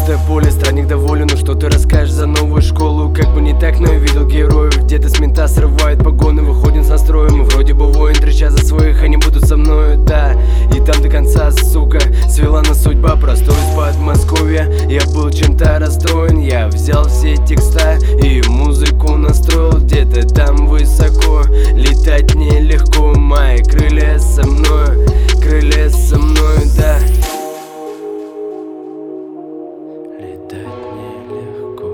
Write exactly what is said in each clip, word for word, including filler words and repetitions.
Открытое поле, странник доволен, ну что ты расскажешь за новую школу? Как бы не так, но я видел героев. Где-то с мента срывает погоны, выходим с настроем. И вроде бы воин, треща за своих, они будут со мною, да. И там до конца, сука, свела нас судьба. Простой из Подмосковья, я был чем-то расстроен. Я взял все текста и музыку настроил. Где-то там высоко, летать нелегко. Мои крылья со мною, крылья со мною, да. Летать нелегко,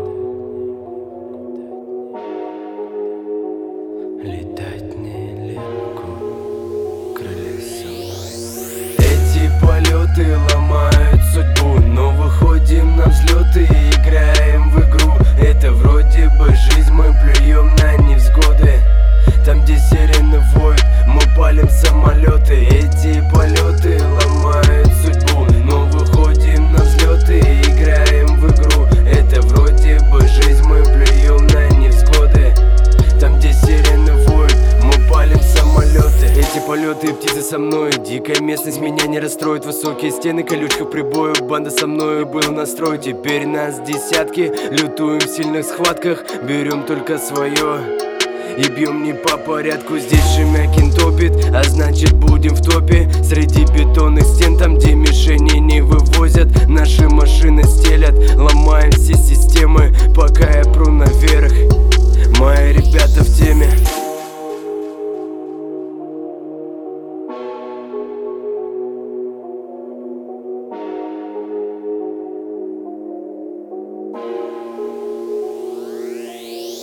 летать нелегко, крылья со мной. Эти полеты ломают судьбу, но выходим на взлеты и играем в игру. Это вроде бы жизнь, мы плюем на невзгоды. Там, где сирены воют, мы палим самолеты. Эти полеты ломают судьбу, но выходим на взлеты и играем в игру. Это вроде бы жизнь, мы плюем на невзгоды. Там, где сирены воют, мы палим самолеты. Эти полеты и птицы со мной, дикая местность меня не расстроит. Высокие стены, колючка прибоев, банда со мною был настрой. Теперь нас десятки, лютуем в сильных схватках, берем только свое и бьем не по порядку. Здесь Шемякин топит, а значит будем в топе. Среди бетонных стен, там где мишени не вывозят, наши машины стелят, ломаем все системы, пока я пру наверх. Мои ребята в теме.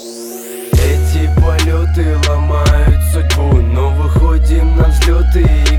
Эти полеты ломают судьбу, но выходим на взлеты и